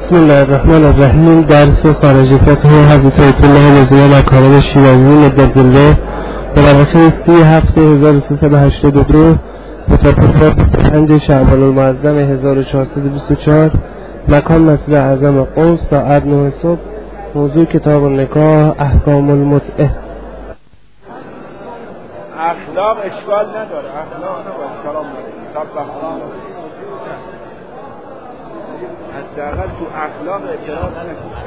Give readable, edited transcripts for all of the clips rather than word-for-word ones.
بسم الله الرحمن الرحیم. درس خارجی فقه حضرت آیت الله نظامی مکارم شیرازی مددالله برابر 37/1382 مطابق 25 شعبان المعظم 1424 مکان مسجد اعظم قم ساعت 9 صبح. موضوع کتاب النکاح احکام المتعه. اخلاق اشکال نداره، اخلاق نباید کلام حداقل تو اخلاق اعتراض نکنید.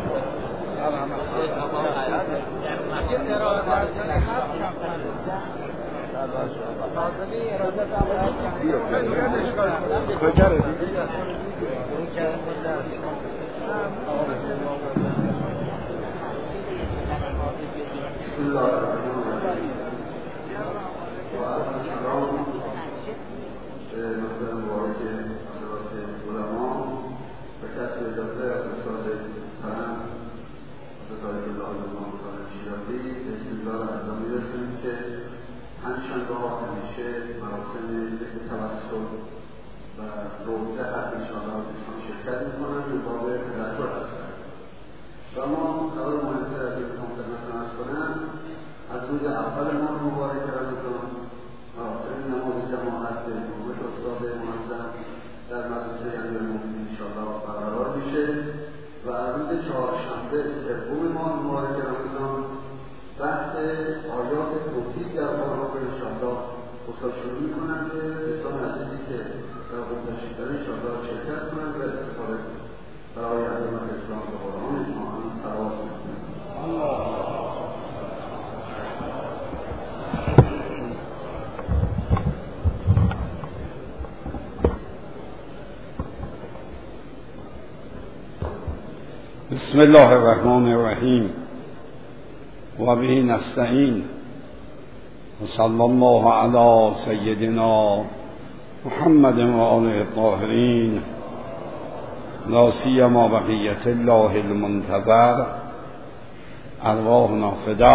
بسم الله الرحمن الرحیم و به نستعین و صلی الله علی سیدنا محمد و آله الطاهرین لا سیما بقیة الله المنتظر ارواحنا فداه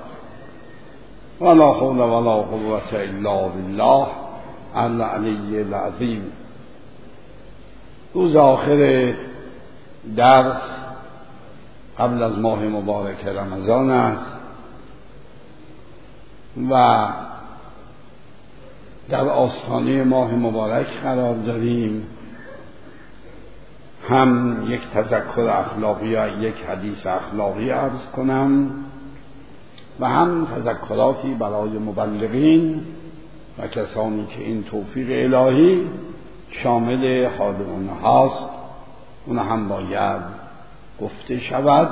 ولا حول ولا قوة الا بالله العلی العظیم. روز آخر درس قبل از ماه مبارک رمضان است و در آستانه ماه مبارک قرار داریم. هم یک تذکر اخلاقی یا یک حدیث اخلاقی عرض کنم و هم تذکراتی برای مبلغین و کسانی که این توفیق الهی شامل حال اونهاست، اون هم باید گفته شود.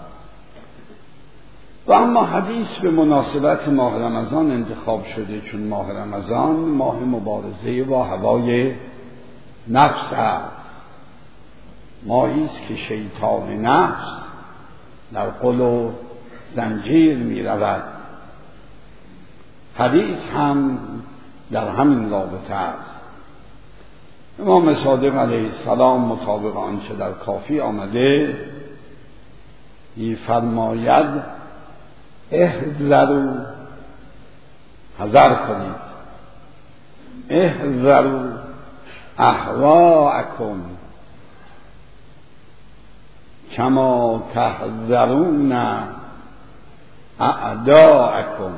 و اما حدیث به مناسبت ماه رمضان انتخاب شده، چون ماه رمضان ماه مبارزه با هوای نفس است، ماهی است که شیطان نفس در قل و زنجیر می رود. حدیث هم در همین رابطه است. امام صادق علیه السلام مطابق آنچه در کافی آمده فرماید احذروا، حذر کنید، احذروا اهواءکم کما تحذرون اعداءکم.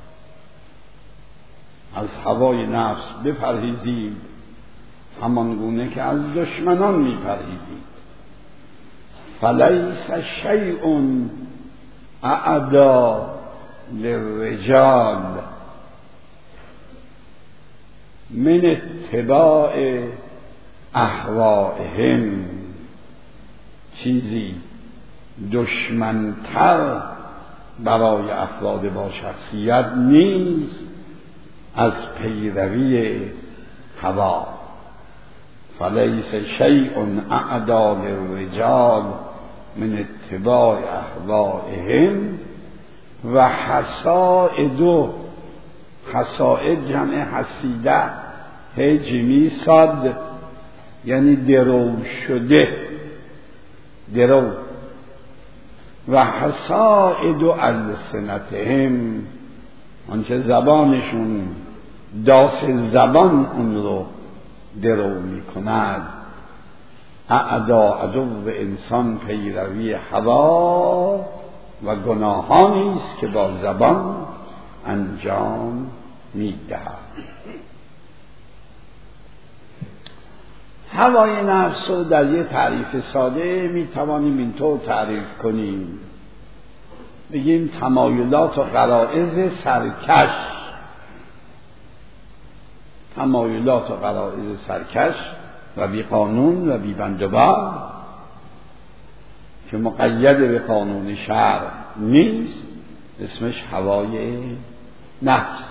از هوای نفس بپرهیزید همان گونه که از دشمنان میپرهیزید. فلیس شیء اعدا للرجال من اتباع اهوائهم. چیزی دشمنتر برای افراد با شخصیت نیست از پیروی هوا. فلیس شیء اعدا للرجال من اتباع اهوائهم. و حسائد جمع حسیده، هجمی صد یعنی درو شده، درو. و حسائد السنتهم، آنچه زبانشون داس زبان اون رو درو می کند. اعدا عدو انسان پیروی هوا و گناهانی است که با زبان انجام می‌دهد. هوای نفس رو در یه تعریف ساده میتوانیم اینطور تعریف کنیم، بگیم تمایلات و غرایز سرکش، تمایلات و غرایز سرکش و بی قانون و بی بنده‌بار که مقید به قانون شرع نیست، اسمش هوای نفس.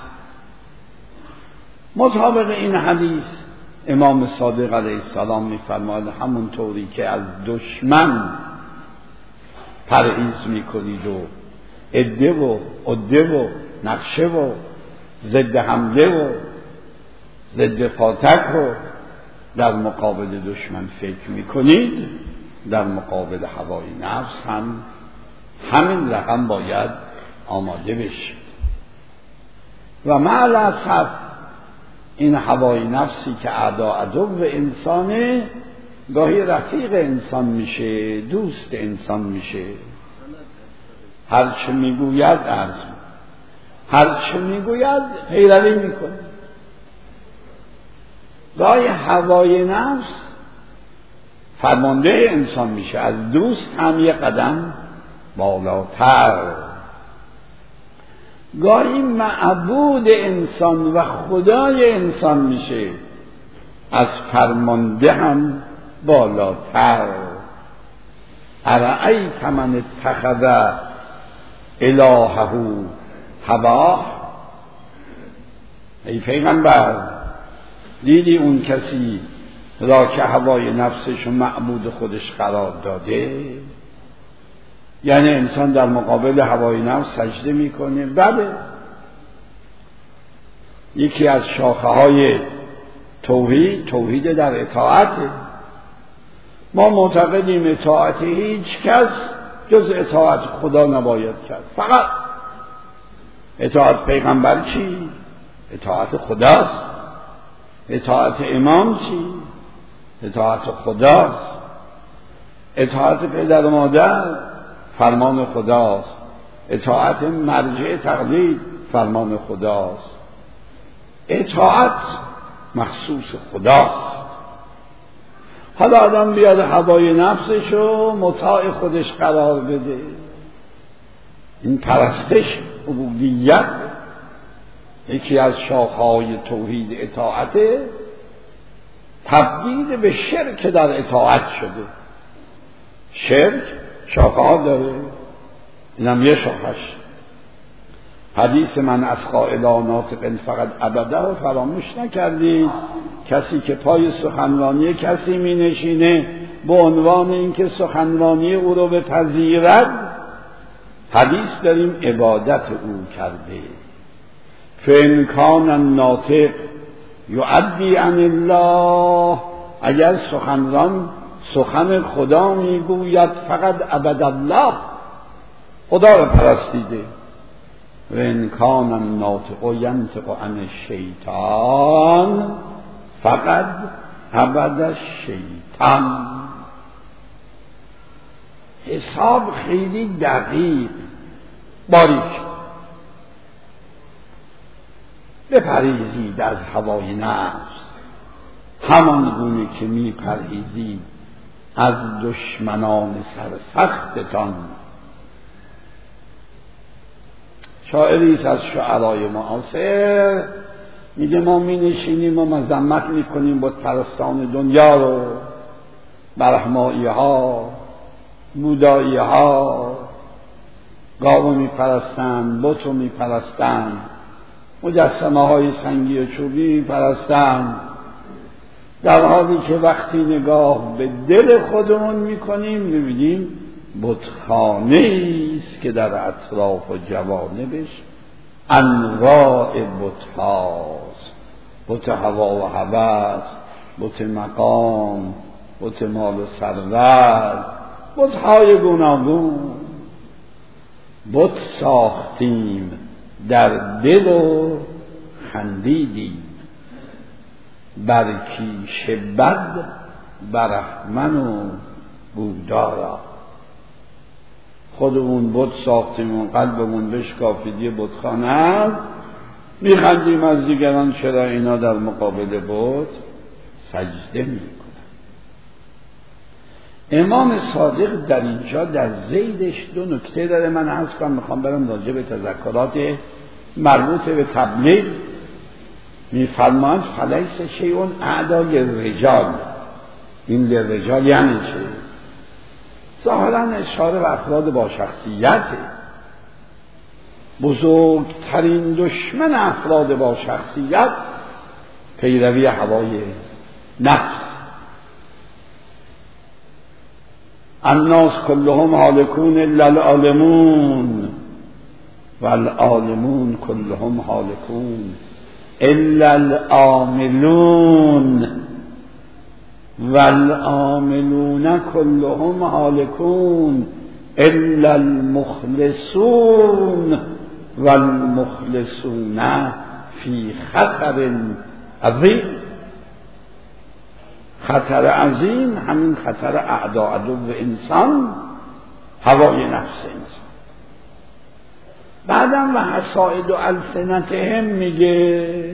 مطابق این حدیث امام صادق علیه السلام می‌فرماید همونطوری که از دشمن پرهیز می‌کنید و عده و عده و نقشه و ضد حمله و ضد پاتک رو در مقابل دشمن فکر می‌کنید، در مقابل هوای نفس هم همین رقم باید آماده بشید. و مع الاسف این هوای نفسی که اعدا عدو انسانه گاهی رفیق انسان میشه، دوست انسان میشه. هرچه میگوید هرچه میگوید پیروی میکنه. گاهی هوای نفس فرمانده انسان میشه، از دوست هم یه قدم بالاتر. گاهی معبود انسان و خدای انسان میشه، از فرمانده هم بالاتر. ارأیت من اتخذ الهه هواه، ای پیغمبر دیدی اون کسی را که هوای نفسش و معبود خودش قرار داده؟ یعنی انسان در مقابل هوای نفس سجده میکنه. بله، یکی از شاخه های توحید در اطاعته. ما معتقدیم اطاعت هیچ کس جز اطاعت خدا نباید کرد. فقط اطاعت پیغمبر چی؟ اطاعت خداست. اطاعت امام چی؟ اطاعت خداست. اطاعت پدر و مادر فرمان خداست. اطاعت مرجع تقلید فرمان خداست. اطاعت مخصوص خداست. حالا آدم بیاد هوای نفسشو مطاع خودش قرار بده، این پرستش، عبودیت، یکی از شاخه‌های توحید اطاعت، تبدیل به شرک در اطاعت شده. شرک شاخه‌ها داره، اینم یه شاخش. حدیث من اسقا الی ناطق فقط ابدا رو فراموش نکردید. کسی که پای سخنرانی کسی می نشینه به عنوان اینکه سخنرانی او رو بپذیرد، حدیث داریم عبادت او کرده. فإن کان الناطق یؤدی عن الله، اگر سخنران سخن خدا میگوید فقط عبد الله، خدا رو پرستیده. و ان کان الناطق ینطق عن الشیطان فقط عبد الشیطان. حساب خیلی دقیق، باریک. بپرهیزید از هوای نفس همان گونه که میپرهیزید از دشمنان سرسختتان. شاعریست از شعرای معاصر میگه ما می نشینیم و مذمت میکنیم بت پرستان دنیا رو، برهمایی ها، بودایی ها، گاو میپرستن، بت رو میپرستن، مجسمه های سنگی و چوبی میپرستن، در حالی که وقتی نگاه به دل خودمون میکنیم میبینیم بتخانه است که در اطراف و جوانبش انواع بت هاست. بت هوا و هوس، بت مقام، بت مال و ثروت، بت های گوناگون. بت ساختیم در دل و خندیدیم، بر کیش بد برهمن و بودارا. خودمون بت ساختیم و قلبمون بشکافید بتخانه است، میخندیم از دیگران چرا اینا در مقابل بت سجده میکنن. امام صادق در اینجا در ذیلش دو نکته داره. من عرض کنم میخوام برم راجع به تذکرات مربوط به تبلیغ. میفرماند فلیس شیء اعدا للرجال. این للرجال یعنی چه؟ ظاهرا اشاره به افراد با شخصیته. بزرگترین دشمن افراد با شخصیت پیروی هوای نفس. الناس كلهم هالكون الا العالمون والعالمون كلهم هالكون الا العاملون والعاملون كلهم هالكون الا المخلصون والمخلصون في خطر عظیم. خطر عظیم همین خطر اعدا عدو انسان، هوای نفس انسان. بعدم و حصائد و السنتهم میگه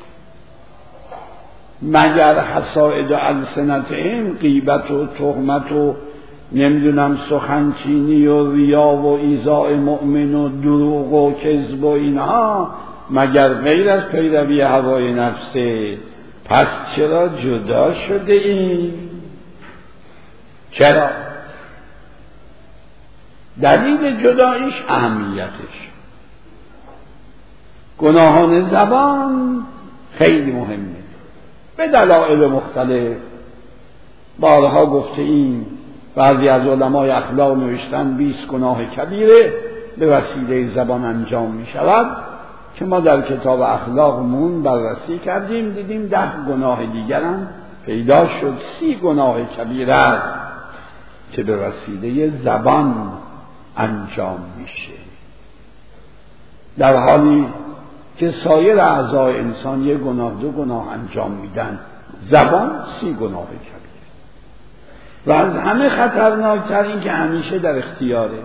مگر حصائد و السنتهم غیبت و تهمت و نمیدونم سخنچینی و ریا و ایذاء مؤمن و دروغ و کذب و اینها مگر غیر از پیروی هوای نفسه؟ پس چرا جدا شده این؟ چرا؟ دلیل جدایش اهمیتش. گناهان زبان خیلی مهمه به دلایل مختلف. بارها گفته ایم بعضی از علمای اخلاق نوشتن 20 گناه کبیره به وسیله زبان انجام می شود که ما در کتاب اخلاقمون بررسی کردیم، دیدیم 10 گناه دیگر هم پیدا شد. 30 گناه کبیره است که به وسیله زبان انجام میشه، در حالی که سایر اعضای انسان 1 گناه 2 گناه انجام میدن، زبان 30 گناه کبیره. و از همه خطرناکتر این که همیشه در اختیاره،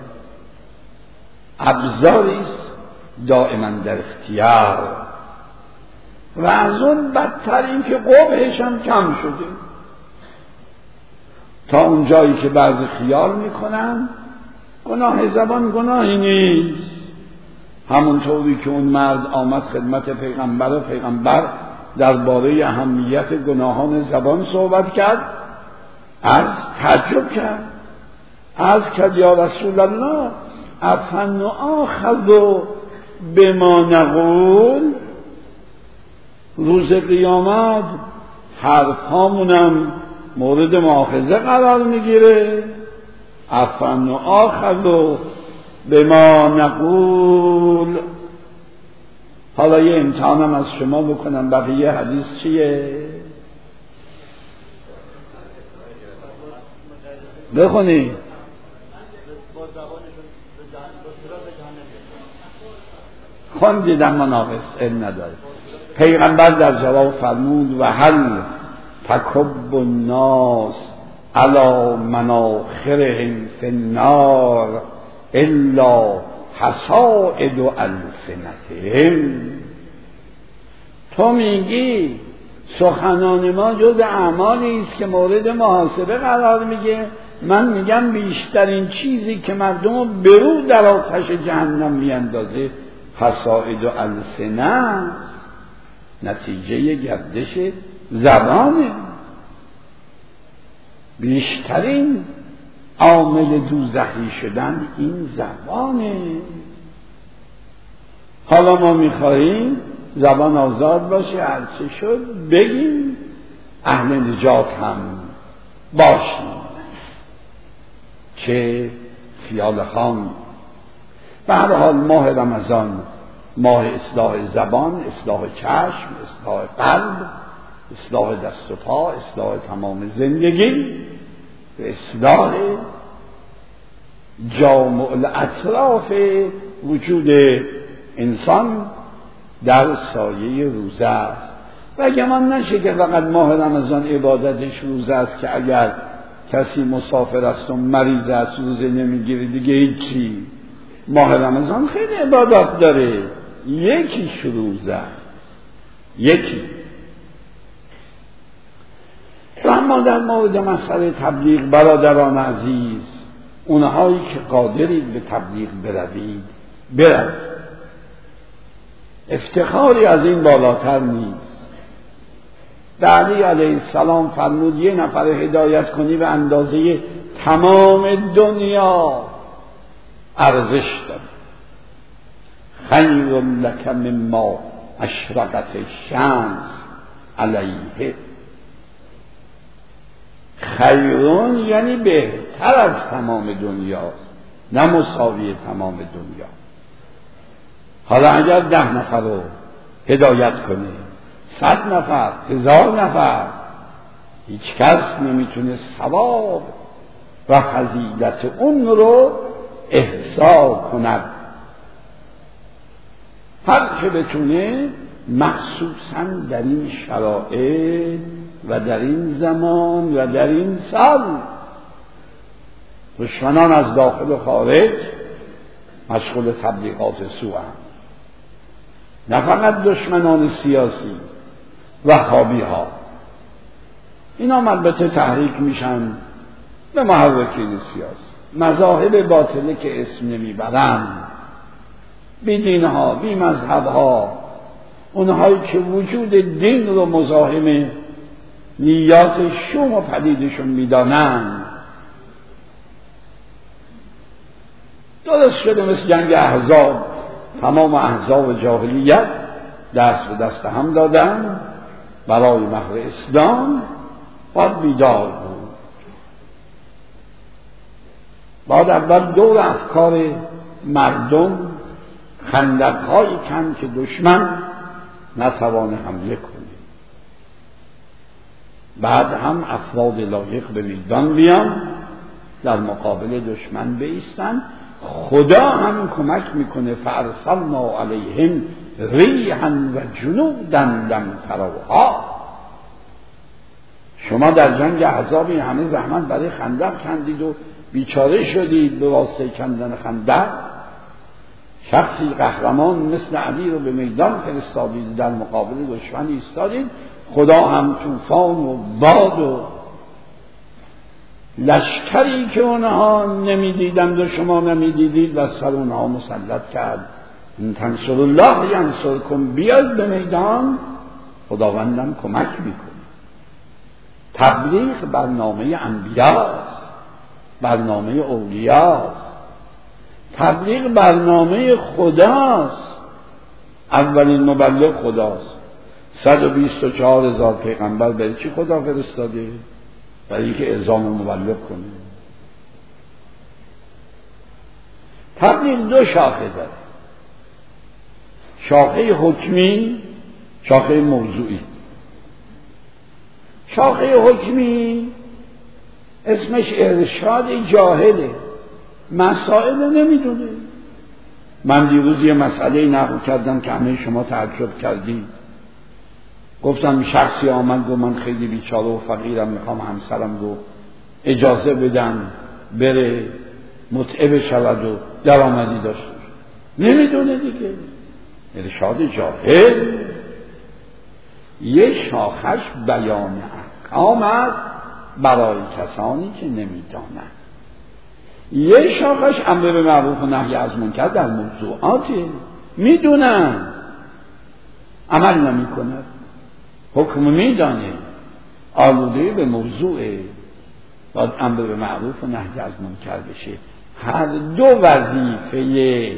ابزاری است دائما در اختیار. و از اون بدتر این که قبحش هم کم شده، تا اون جایی که بعضی خیال میکنن گناه زبان گناهی نیست. همونطوری که اون مرد آمد خدمت پیغمبر و پیغمبر درباره اهمیت گناهان زبان صحبت کرد، از تعجب کرد، از کرد یا رسول الله افن آخذ بما نقول، روز قیامت حرفامونم مورد مؤاخذه قرار میگیره. افن آخذ بما نقول. حالا یه امتحانم از شما بکنم، بقیه حدیث چیه؟ بخونی. خوندیدم مناقص علم نداره. پیغمبر در جواب فرمود و هل تکب الناس علی مناخرهم فی النار الا حصائد السنتهم. تو میگی سخنان ما جز اعمالی است که مورد محاسبه قرار میگه. من میگم بیشترین چیزی که مردم رو برو در آتش جهنم میاندازه حصائد السنه، نتیجه گردش زبانه. بیشترین عامل دوزخی شدن این زبانه. حالا ما میخواهیم زبان آزاد باشه، هرچه شد بگیم، اهل نجات هم باشیم. چه خیال خام. به هر حال ماه رمضان ماه اصلاح زبان، اصلاح چشم، اصلاح قلب، اصلاح دست و پا، اصلاح تمام زندگی، اصلاح جامع الاطراف وجود انسان در سایه روزه است. و گمان نشه که فقط ماه رمضان عبادتش روزه است که اگر کسی مسافر است و مریض است روزه نمیگیره دیگه هیچی. ماه رمضان خیلی عبادات داره، یکیش روزه، یکی. و اما در مورد مسئله تبلیغ برادران عزیز، اونهایی که قادرید به تبلیغ بروید بروید، افتخاری از این بالاتر نیست. علی علیه السلام فرمود یه نفر هدایت کنی به اندازه تمام دنیا ارزش داره. خیر لک مما اشرقت الشمس علیه. خیرون یعنی بهتر از تمام دنیاست، نه مساوی تمام دنیا. حالا اگر 10 نفر رو هدایت کنه، 100 نفر، 1000 نفر، هیچ کس نمیتونه ثواب و فضیلت اون رو احصا کند. هر که بتونه، مخصوصا در این شرایط و در این زمان و در این سال. دشمنان از داخل و خارج مشغول تبلیغات سوء هم. نه فقط دشمنان سیاسی و خوابی ها، اینا البته تحریک میشن به محرکین سیاسی. مذاهب باطله که اسم نمیبرن، بی دین ها، بی مذهب ها، اونهایی که وجود دین رو مزاحم نیات شوم و پلیدشون میدانن، درست شده مثل جنگ احزاب. تمام احزاب جاهلیت دست به دست هم دادن برای مهر اسلام. باید بیدار بود. باید اول دور افکار مردم خندق‌هایی کند که دشمن نتوانه حمله کنه. بعد هم افراد لایق به میدان بیان، در مقابل دشمن بایستن. خدا هم کمک میکنه. فارسلنا علیهم ریحا و جنودا لم تروها. شما در جنگ احزاب این همه زحمت برای خندق کندید و بیچاره شدید به واسطه کندن خندق. شخصی قهرمان مثل علی رو به میدان فرستادید، در مقابل دشمن ایستادید. خدا هم طوفان و باد و لشکری که اونها نمیدیدند و شما نمیدیدید و سر اونها مسلط کرد. این تنصر الله ینصرکم، بیاید به میدان، خداوندم کمک میکنه. تبلیغ برنامه انبیاست، برنامه اولیاست. تبلیغ برنامه خداست. اولین مبلغ خداست. 124,000 پیغمبر برای چی خدا فرستاده؟ برای اینکه اعزام مبلغ کنه. تبلیغ 2 شاخه داره، شاخه حکمی، شاخه موضوعی. شاخه حکمی اسمش ارشاد جاهله، مسائل نمیدونه. من دیروز یه مسئله نقل کردم که همه شما تعجب کردید. گفتم شخصی آمد گفت من خیلی بیچاره و فقیرم، میخوام همسرم رو اجازه بدم بره متعه بشود و درآمدی داشته باشه. نمیدونه دیگه. ارشاد جاهل. یه شاخش بیان احکام است برای کسانی که نمیدانند. یه شاخش امر به معروف و نهی از منکر در موضوعاتی میدونن، عمل نمیکنه. حکم میدانه، آلوده به موضوعه، باید امر به معروف و نهی از منکر بشه. هر 2 وظیفه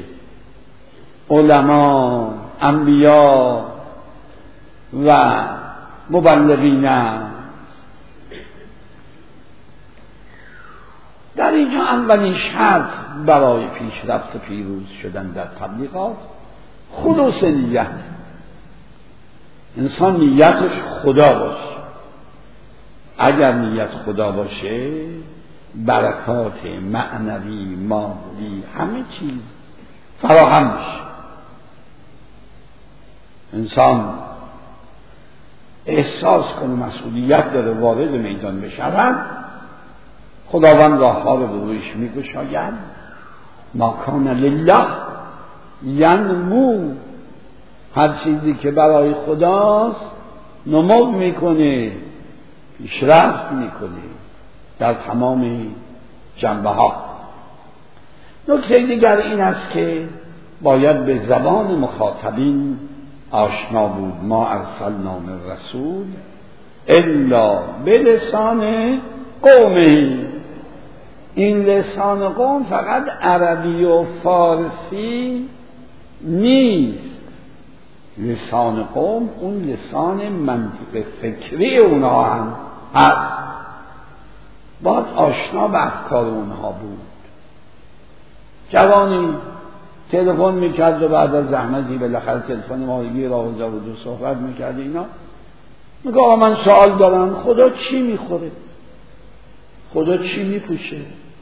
علما، انبیا و مبلغین است. در اینجا اولین شرط برای پیشرفت پیروز شدن در تبلیغات خلوص نیت. انسان نیتش خدا باشه. اگر نیت خدا باشه، برکات معنوی، مادی، همه چیز فراهم میشه. انسان احساس کنه مسئولیت داره وارد میدان بشود، خداوند راه ها رو به رویش میگشاید. ما کان لله ینمو، هر چیزی که برای خداست نمو میکنه، پیشرفت میکنه در تمام جنبه ها. نکته دیگر این است که باید به زبان مخاطبین آشنا بود. ما ارسلنا من رسول الا بلسان قومه. این لسان قوم فقط عربی و فارسی نیست. لسان قوم اون لسان منطق فکری اونها هم هست. باید آشنا به افکار اونها بود. جوانی تلفن میکرد و بعد از زحمتی بالاخره تلفن ماهگی راه و صحبت میکرد، اینا میگه آقا من سوال دارم، خدا چی میخوره؟ خدا چی میپوشه؟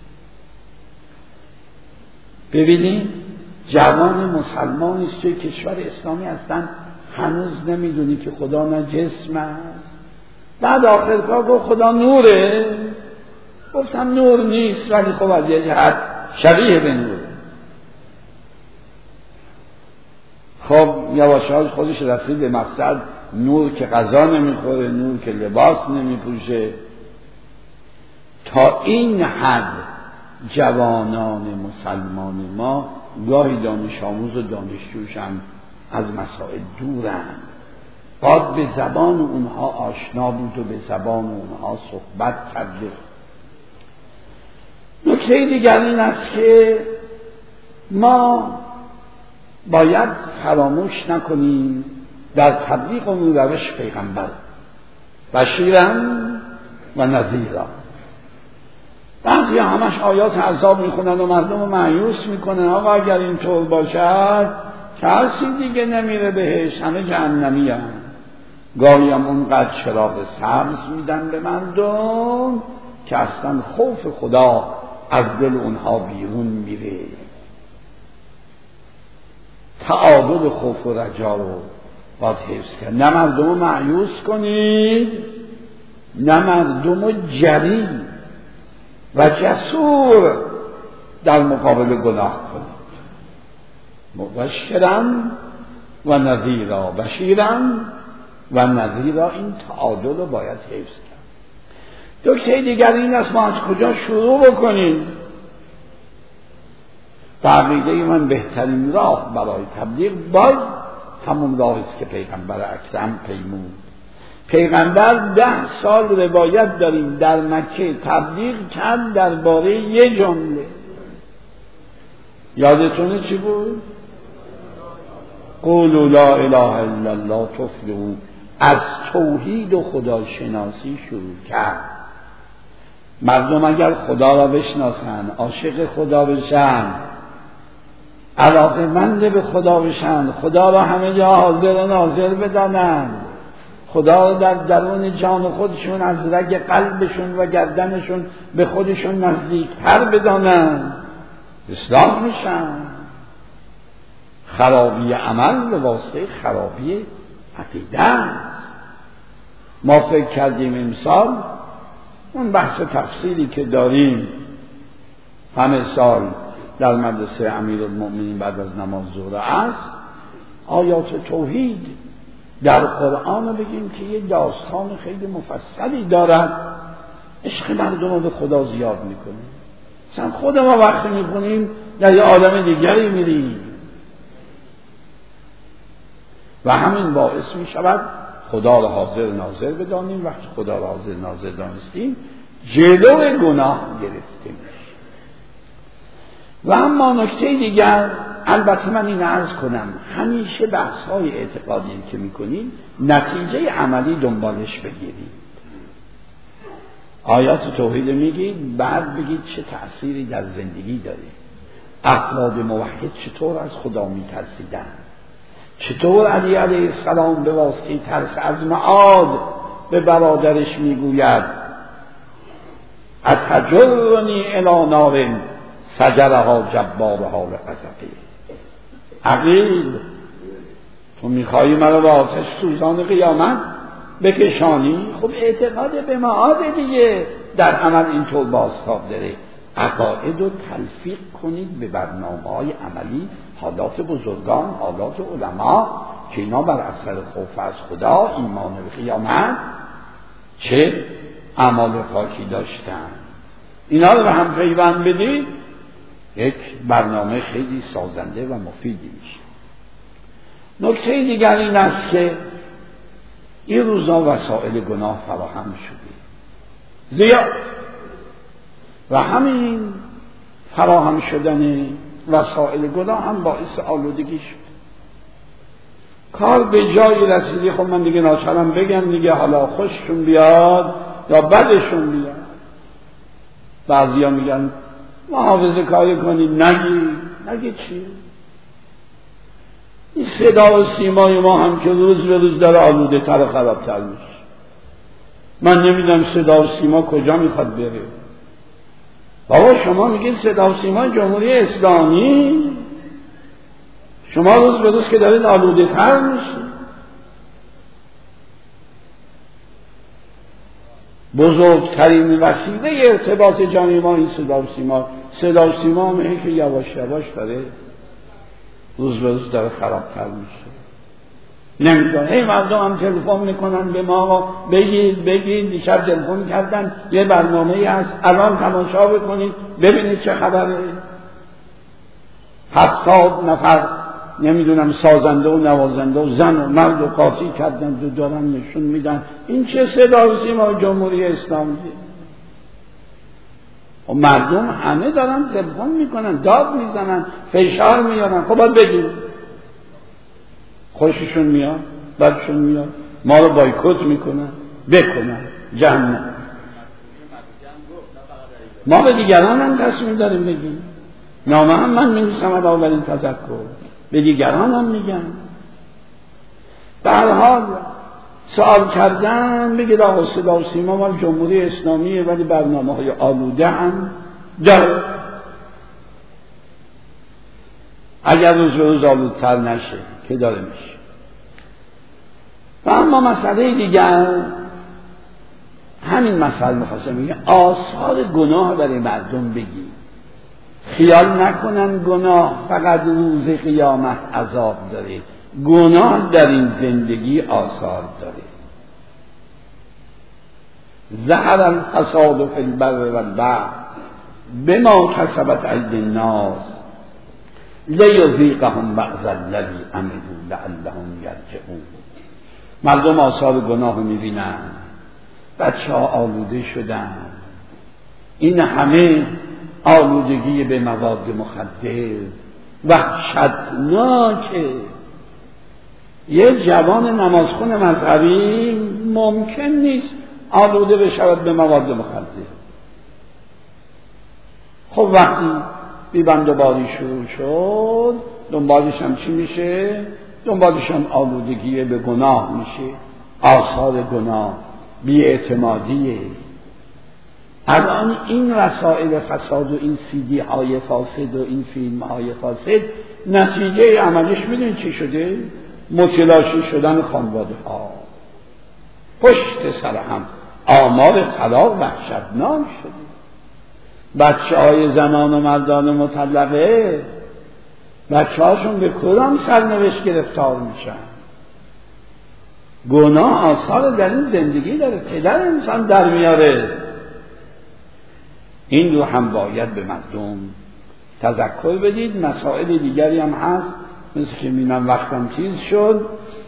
ببینید جوان مسلمانی است توی کشور اسلامی هستن هنوز نمیدونی که خدا نه جسم است. بعد آخر کار گفت خدا نوره. گفتم نور نیست، ولی خب از یه جهت شبیه به نور. خب یواشاش خودش رسید به مقصد، نور که غذا نمیخوره، نور که لباس نمیپوشه. تا این حد جوانان مسلمان ما گاهی دانش آموز و دانشجوش هم از مسائل دورند. باید به زبان اونها آشنا بود و به زبان اونها صحبت کرده. نکته دیگر این است که ما باید فراموش نکنیم در تبلیغ اون روش پیغمبر بشیرا و نذیرا. بعضی همش آیات عذاب میخونن و مردم رو مایوس میکنن. آقا اگر اینطور باشد کسی دیگه نمیره بهش، همه جهنمی هم. گاهی هم اونقدر چراغ سبز میدن به مردم که اصلا خوف خدا از دل اونها بیرون میره. تعادل خوف و رجا رو باید حفظ کرد. نه مردم رو مایوس کنید، نه مردم رو جری و جسور در مقابل گناه کنید. مبشرا و نذیرا، بشیرا و نذیرا، این تعادل رو باید حفظ کرد. نکته دیگر این است ما از کجا شروع بکنیم. عقیده من بهترین راه برای تبلیغ باز همون راهی است که پیغمبر اکرم پیمود. پیغمبر 10 سال روایت داریم در مکه تبلیغ کرد درباره یه جمله. یادتونه چی بود؟ قولوا لا اله الا الله تفلحوا. از توحید و خداشناسی شروع کرد. مردم اگر خدا را بشناسن، عاشق خدا بشن، علاقه‌مند به خدا بشن، خدا را همه جا حاضر و ناظر بدانن، خدا را در درون جان خودشون از رگ قلبشون و گردنشون به خودشون نزدیکتر بدانن، اصلاح میشن. خرابی عمل به واسطه خرابی عقیده است. ما فکر کردیم امسال اون بحث تفصیلی که داریم همه سال در مدرسه امیرالمؤمنین بعد از نماز ظهر است، آیات توحید در قرآن رو بگیم که یه داستان خیلی مفصلی دارد. عشق مردم رو به خدا زیاد میکنه. مثلا خود ما وقتی میخونیم در یه آدم دیگری میریم و همین باعث میشود خدا را حاضر ناظر بدانیم. وقتی خدا را حاضر ناظر دانستیم جلو گناه گرفته میشه. و اما نکته دیگر، البته من این عرض کنم، همیشه بحث‌های اعتقادی که می‌کنید نتیجه عملی دنبالش بگیرید. آیات توحید میگید، بعد بگید چه تأثیری در زندگی داره. افراد موحد چطور از خدا می‌ترسیدن، چطور علی علیه السلام به واسطه ترس از معاد به برادرش میگوید اتجرنی الی نار سجرها جبارها لغضبه. عقیل تو میخوایی مرا به آتش سوزان قیامت بکشانی، خب اعتقاد به معاد دیگه در عمل اینطور بازتاب داره. عقاید رو تلفیق کنید به برنامه‌های عملی، حالات بزرگان، حالات علما که اینا بر اثر خوف از خدا، ایمان به قیامت چه اعمال پاکی داشتن، اینا رو به هم پیوند بدید، یک برنامه خیلی سازنده و مفیدی میشه. نکته دیگر این است که این روزا وسائل گناه فراهم شده زیاد و همین فراهم شدن وسائل گناه هم باعث آلودگی شد. کار به جایی رسیدی، خب من دیگه ناچارم بگم دیگه، حالا خوششون بیاد یا بدشون بیاد. بعضیا میگن محافظه کاری کنید، نگی چی؟ این صدا و سیمای ما هم که روز به روز داره آلوده تر و خرابتر میشه. من نمیدونم صدا و سیما کجا میخواد بره. بابا شما میگید صدا و سیما جمهوری اسلامی، شما روز به روز که دارید آلوده تر میشه. بزرگترین وسیله ارتباط جمعی ما این صدا و سیما. صدا و سیما هم که یواش یواش داره روز به روز داره خرابتر میشه. نمیدونم هی مردم هم تلفن میکنن به ما، بگید دیشب تلفن کردن یه برنامه‌ای هست الان تماشا بکنید ببینید چه خبره. 70 نفر نمیدونم سازنده و نوازنده و زن و مرد و قاطی کردن و دارن نشون میدن این چه صدا و سیما جمهوری اسلامی. و مردم همه دارن تلفن میکنن، داد میزنن، فشار میارن. خب باید بگیم خوششون میاد، بدشون میاد، ما رو بایکوت میکنن، بکنن جهنم. ما به دیگران هم تصمیم داریم بگیم. نامه هم من می‌نویسم اولین تذکر به دیگران هم میگم. به هر حال سوال کردن بگید آقا صدا و سیما مال جمهوری اسلامیه ولی برنامه‌های آلوده هم داره. اگر روز به روز آلودتر نشه که داره میشه. و اما مسئله دیگر همین مسئله میخواستم میگه آثار گناه برای مردم بگی، خیال نکنن گناه فقط روز قیامت عذاب داره، گناه در این زندگی آثار داره. ظهر الفساد فی البر والبحر بما کسبت ایدی الناس لیذیقهم بعض الذی عملوا لعلهم یرجعون. مردم آثار گناه میبینن، بچه‌ها آلوده شدن، این همه آلودگی به مواد مخدر وحشتناکه. یه جوان نمازخون مذهبی ممکن نیست آلوده بشود به مواد مخدر. خب وقتی بیبندوباری شروع شد دنبالش هم چی میشه؟ دنبالش هم آلودگی به گناه میشه، آثار گناه، بی‌اعتمادیه. الان این وسایل فساد و این CD های فاسد و این فیلم های فاسد نتیجه عملش میدونید چی شده؟ متلاشی شدن خانواده ها، پشت سر هم آمار طلاق وحشتناک شده. بچه های زنان و مردان مطلقه بچه هاشون به کدام سرنوشت گرفتار میشن؟ گناه آثار در این زندگی داره، پدر انسان در میاره. این رو هم باید به مردم تذکر بدید. مسائل دیگری هم هست مثل که می‌بینم وقتم تیز شد،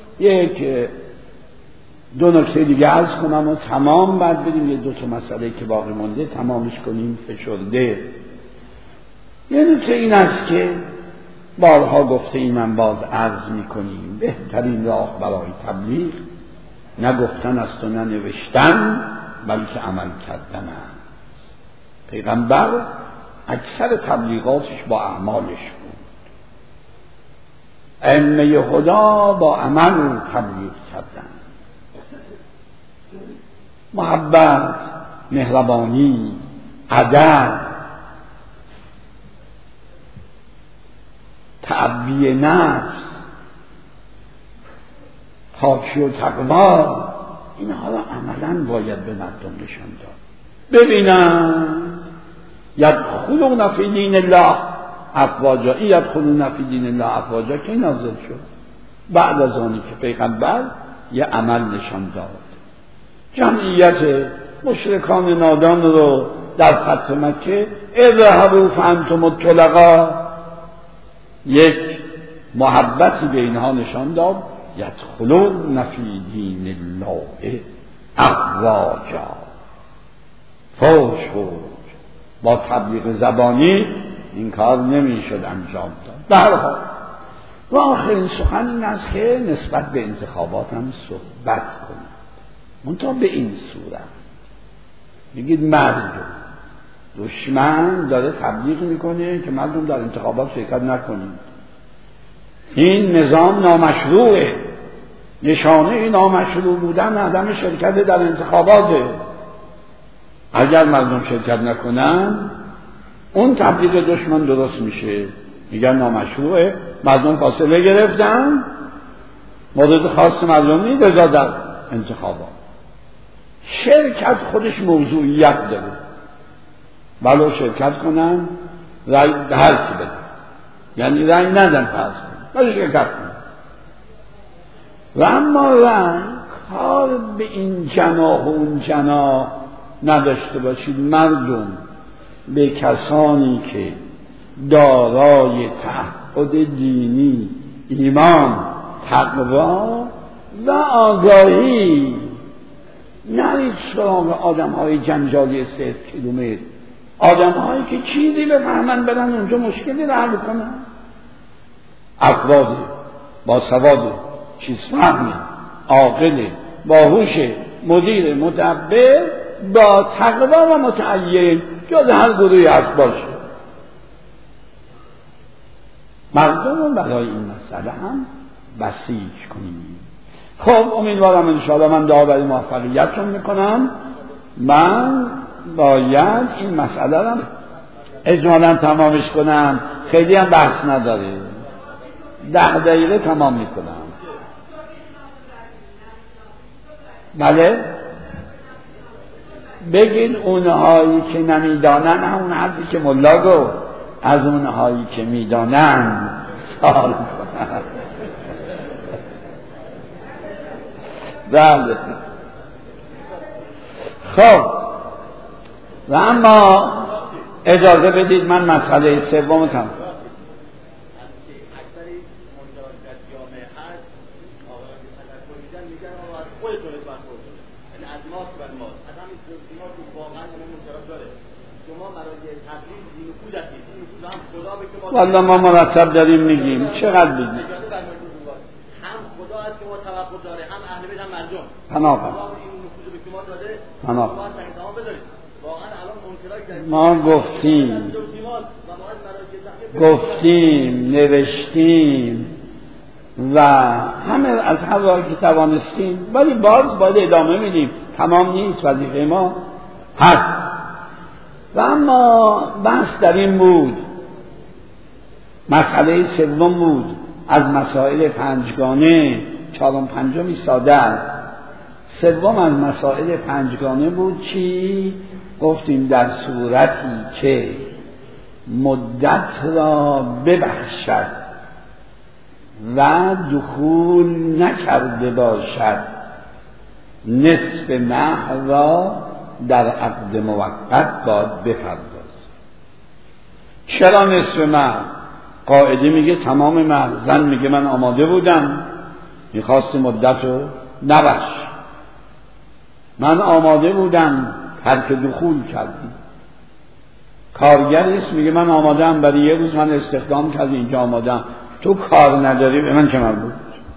دو نکته دیگه عرض کنم و تمام بعد بدیم. یه 2 مسئله که باقی مونده تمامش کنیم فشرده. یه نکته این است که بارها گفته این من باز عرض میکنیم، بهترین راه برای تبلیغ نه گفتن است و نه نوشتن بلکه عمل کردن است. پیغمبر اکثر تبلیغاتش با اعمالش بود. ائمه خدا با عمل تبلیغ کردن. محبت، مهربانی، ادب، تعبیه نفس، پاکی و تقوا، اینها را عملاً باید به مردم نشان داد. ببینن یدخلون فی دین الله افواجا. این یدخلون فی دین الله افواجا که نازل شد بعد از آنی که پیغمبر یه عمل نشان داد. جمعیت مشرکان نادان رو در فتح مکه اذهبوا فانتم الطلقاء یک محبتی به اینها نشان داد. یدخلون فی دین الله افواجا. فوش با تبلیغ زبانی این کار نمیشد انجام داد. به هر حال و آخرین سخن این است که نسبت به انتخابات هم صحبت کنید، منتها به این صورت میگید مردم دشمن داره تبلیغ میکنه که مردم در انتخابات شرکت نکنید. این نظام نامشروعه. نشانه نامشروع بودن عدم شرکت در انتخاباته. اگر مردم شرکت نکنن اون تبلیغ دشمن درست میشه. میگن نامشروعه، مردم فاصله گرفتن، مورد خاص مردم نیست در انتخابات. شرکت خودش موضوعیت داره. ولو شرکت کنن رأی به هر کی بدن، یعنی رأی ندن فرض کنن ولی شرکت کنن. و اما رأی کار به این جناح و اون جناح نداشته باشید. مردم به کسانی که دارای تعهد دینی، ایمان، تقوا و آگاهی نرید سراغ آدم های جنجالی 3 کیلومتر، آدم هایی که چیزی بفهمن برن اونجا مشکلی رو حل کنن. اقواده، با سواده، چیز فهمه، عاقله، باهوشه، مدیر، مدبر، با تقوا و متعین، جز هر گروهی هست باشه. مردم رو برای این مسئله هم بسیج کنیم. خب امیدوارم انشاءالله من دعا برای موفقیتتون میکنم. من باید این مسئله رو اجمالاً تمامش کنم، خیلی هم بحث نداره، 10 دقیقه تمام میکنم. بله بگید اونهایی که نمیدانن همون حرفی که ملا گفت، از اونهایی که میدانن سوال کنن. بله خب و اما اجازه بدید من مسئله سوم تام والله ما مرتب داریم میگیم چقدر بگیم. هم خدا است که ما توقع داره، هم اهل بیت هم مردم. پناه این نفوذ به شما داده. پناه. واقعا الان منکرای ما گفتیم نوشتیم و همه از هر راهی که توانستیم، ولی باز باید ادامه میدیم. تمام نیست، وظیفه ما هست. و اما بحث در این بود، مسئله سوم بود از مسائل 5گانه، 4 و 5 ساده است. سوم از مسائل 5گانه بود چی؟ گفتیم در صورتی که مدت را ببخشد و دخول نکرده باشد، نصف مهر را در عقد موقت باید بپردازد. چرا نصف مهر؟ قاعده میگه تمام مهر. زن میگه من آماده بودم، میخواست مدت رو نبخش، من آماده بودم، ترک دخول کردی. کارگریست میگه من آمادم، برای 1 روز من استخدام کردی اینجا آمادم، تو کار نداری به من چه مربوط؟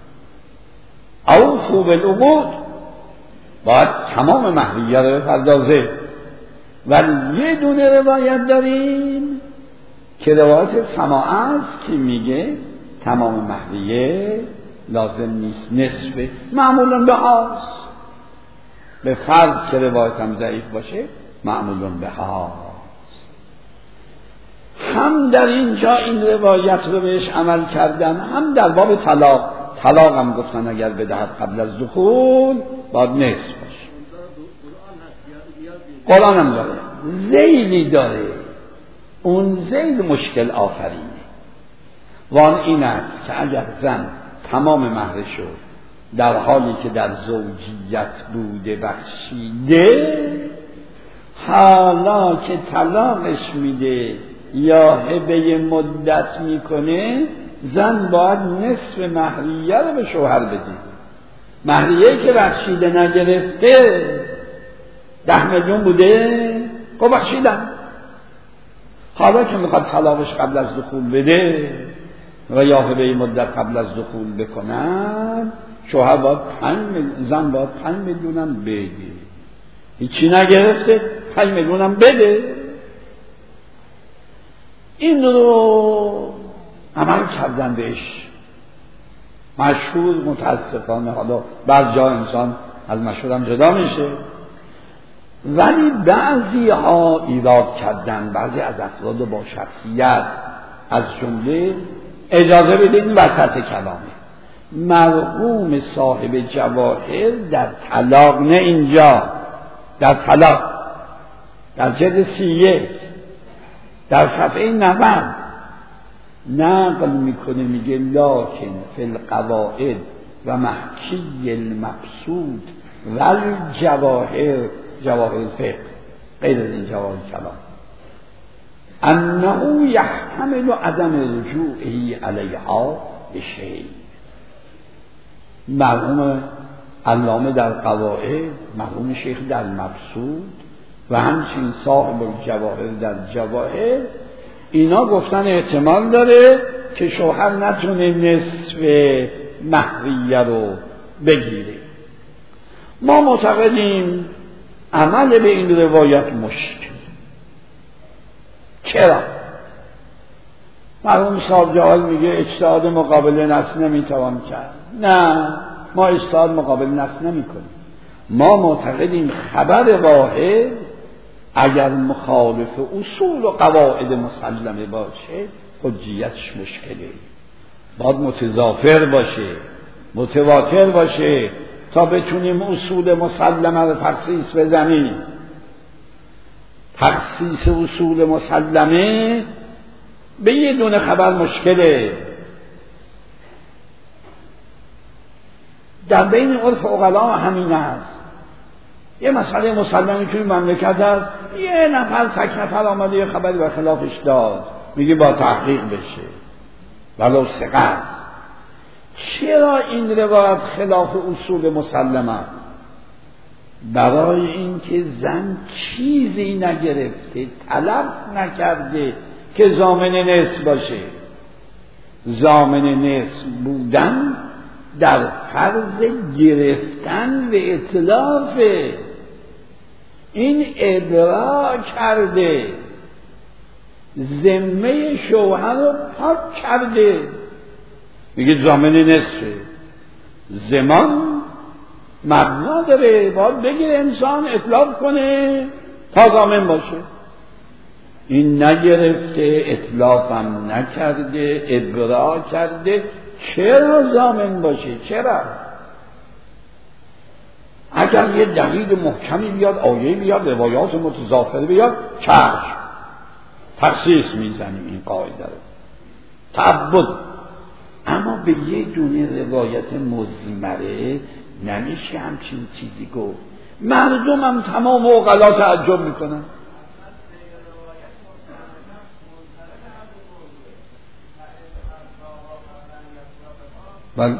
اوفوا بالعقود، باید تمام مهریه رو بپردازه. ولی یه دونه روایت داریم که روایت سماع است که میگه تمام مهریه لازم نیست، نصف معمولا به هاست، به فرض که روایت هم ضعیف باشه معمولا به هاست. هم در اینجا این روایت رو بهش عمل کردن، هم در باب طلاق طلاقم گفتن اگر بدهد قبل از دخول باید نصف باشه. قرآن هم داره، ذیلی داره، اون ذیل مشکل آفرینه. وان این است که اگر زن تمام مهرشو در حالی که در زوجیت بوده بخشیده، حالا که طلاقش میده یا هبه مدت میکنه، زن باید نصف مهریه رو به شوهر بده. مهریه که بخشیده نگرفته 10 میلیون بوده، خب بخشیدم. حالا که میخواد طلاقش قبل از دخول بده و یا هبه مدت قبل از دخول بکنن، شوهر باید 5 میلیون، زن باید 5 میلیونم بده. هیچی نگرفته 5 میلیونم بده. این رو عمل کردن بهش مشهور. متاسفانه حالا بعض جا انسان از مشهور هم جدا میشه، ولی بعضی ها ایراد کردن، بعضی از افراد با شخصیت، از جمله اجازه بدین وسط کلامه مرحوم صاحب جواهر در طلاق، نه اینجا، در طلاق در جلد 31 در صفحه 90 نقل میکنه، میگه لکن فی القواعد و محکی المبسوط والجواهر، جواهر الفقه غیر از این جواهر کلام، انه یحتمل عدم رجوعه علیها بشیء. مرحوم علامه در قواعد، مرحوم شیخ در مبسوط و همچنین صاحب الجواهر در جواهر، اینا گفتن احتمال داره که شوهر نتونه نصف مهریه رو بگیره. ما معتقدیم عمل به این روایت مشکل. چرا؟ مرحوم صاحب جوال میگه اجتهاد مقابل نص نمیتوان کرد. نه، ما اجتهاد مقابل نص نمیکنیم. ما معتقدیم خبر واحد اگر مخالف اصول و قواعد مسلمه باشه حجیتش مشکله. باید متضافر باشه، متواتر باشه تا بتونیم اصول مسلمه رو تخصیص بزنیم. تخصیص اصول مسلمه به یه دونه خبر مشکله. در بین عرف عقلا همین است. یه مسئله مسلمی که این مملکت هست، یه نفر تک نفر آمده یه خبری و خلافش داد، میگه با تحقیق بشه ولو ثقه است. چرا این روایت خلاف اصول مسلمه؟ برای اینکه زن چیزی نگرفته، طلب نکرده که ضامن نصف باشه. ضامن نصف بودن در فرض گرفتن و اتلاف. این ابرا کرده، ذمه شوهر رو پاک کرده، میگه ضامن نصفه. زمان مبنا داره، باید بگیره انسان اطلاق کنه تا ضامن باشه. این نگرفته، اطلاقم نکرده، ابرا کرده، چرا ضامن باشه؟ چرا؟ اگر یه دلیل محکمی بیاد، آیه بیاد، روایات متضافره بیاد، چشم تخصیص میزنیم این قاعده رو، تعبد. اما به یه دونه روایت مزمره نمیشه همچین چیزی گفت. مردم هم تمام عقلا تعجب میکنن. بله،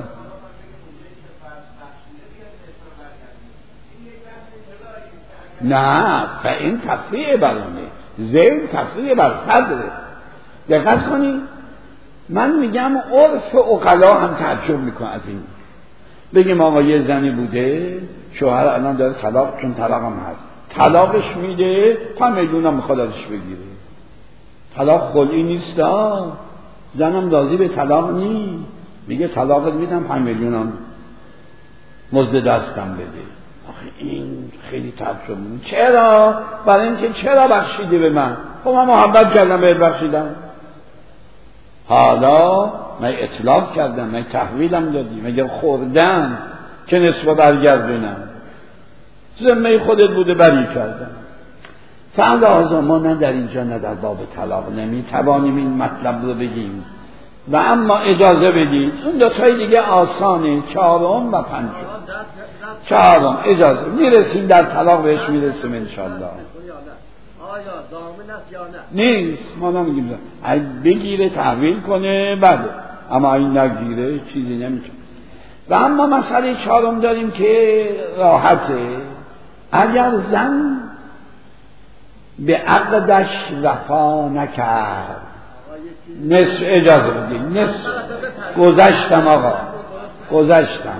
نه، این تفریع برونه، زین تفریع بر صدره. دقت کنی، من میگم عرف عقلا هم تعجب میکنه از این. بگیم آقا یه زنی بوده، شوهر الان داره طلاق، چون طلاق هم هست، طلاقش میده، 5 میلیون هم میخواد ازش بگیره. طلاق خلعی نیست، زنم راضی به طلاق نیست، میگه طلاقت میدم، 5 میلیون هم مزد دستم بده. آخه این خیلی تعجب میکنه. چرا؟ برای اینکه چرا بخشیده به من؟ خب من محبت کردم بهت بخشیدم. حالا من اطلاق کردم، من تحویلم دادی، مگه خوردم که نصف برگردونم، ذمه خودت بوده بری کردم. فعلا ما نه در اینجا نه در باب طلاق نمیتوانیم این مطلب رو بگیم و اما اجازه بدید اون دوتای دیگه آسانه، چهارم و پنجم. چهارم اجازه میرسیم در طلاق بهش میرسیم انشالله. آیا ضامن است یا نه؟ نیست، ما نمیگیم اگه بگیره تحویل کنه بله، اما این نگیره چیزی نمیتونه. و اما مسئله چهارم داریم که راحته. اگر زن به عقدش وفا نکرد، نصف اجازه بدید، نصف گذشتم آقا، گذشتم.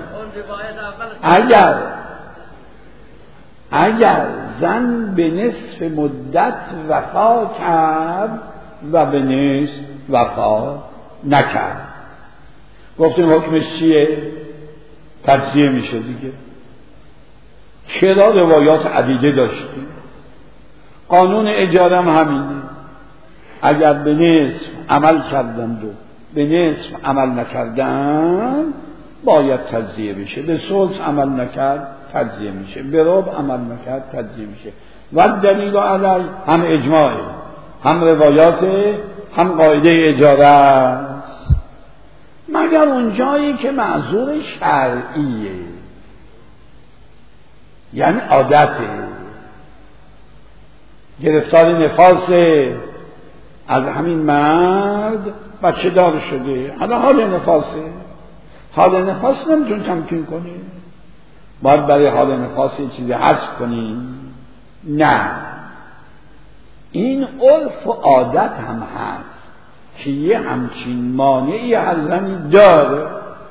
اگر زن به نصف مدت وفا کرد و به نصف وفا نکرد، گفتیم حکمش چیه؟ تجزیه میشه دیگه. چرا روایات عدیده داشتیم، قانون اجاره هم همینه. اگر به نصف عمل کردند و به نصف عمل نکردن باید تجزیه بشه. به ثلث عمل نکرد تجزیه میشه، به ربع عمل نکرد تجزیه میشه. و دلیل علی هم اجماعه، هم روایات، هم قاعده اجاره است، مگر اون جایی که معذور شرعیه، یعنی عادته، گرفتار نفاسه، از همین مرد بچه دار شده، حالا حال نفاسه، حال نفاس نمیتون تمکین کنی، باید برای حال نفاس یه چیزی حذف کنیم. نه، این عرف و عادت هم هست که یه همچین مانعی هر زنی داره،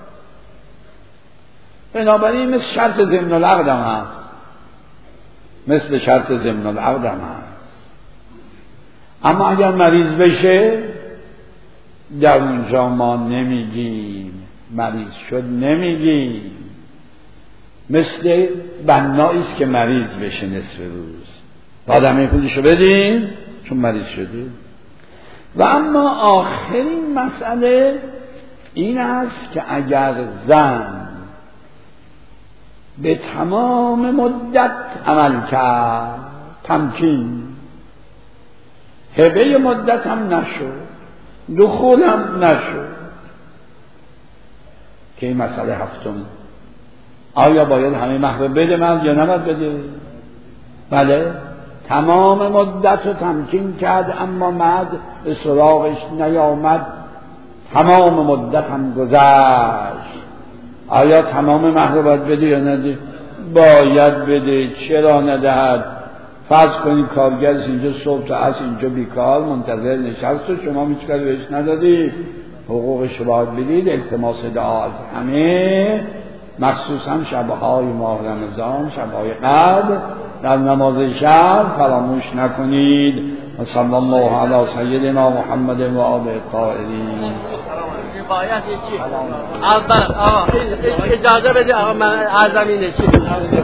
بنابراین مثل شرط ضمن العقد هم هست، مثل شرط ضمن العقد هم هست. اما اگر مریض بشه در اونجا ما نمیگیم مریض شد، نمیگیم، مثل بنایی است که مریض بشه نصف روز، بعد همه پولشو بدین چون مریض شده. و اما آخرین مسئله این است که اگر زن به تمام مدت عمل کرد، تمکین، هبه مدت هم نشد، دخول هم نشد، که این مسئله هفتم، آیا باید همه مهر بده مرد یا نباید بده؟ بله، تمام مدت رو تمکین کرد اما مرد به سراغش نیامد، تمام مدت هم گذشت، آیا تمام مهر رو باید بده یا نده؟ باید بده. چرا ندهد؟ فرض کنید کارگرش اینجا صبح تا عصر اینجا بیکار منتظر نشست و شما هیچ کاری بهش ندادید، حقوقش رو باید بدید. التماس دعا از همه، مخصوصا شبهای ماه رمضان، شبهای قدر، در نماز شب فراموش نکنید. و صلی الله علی سیدنا محمد و آله الطاهرین. روایت چی؟ اول آقا اجازه بده آقا، من عزمینه چی؟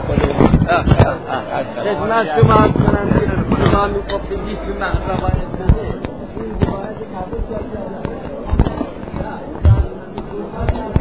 خدمت شما هم کنم که شما میگفتید که من روایت بده، این روایت قبول کردم.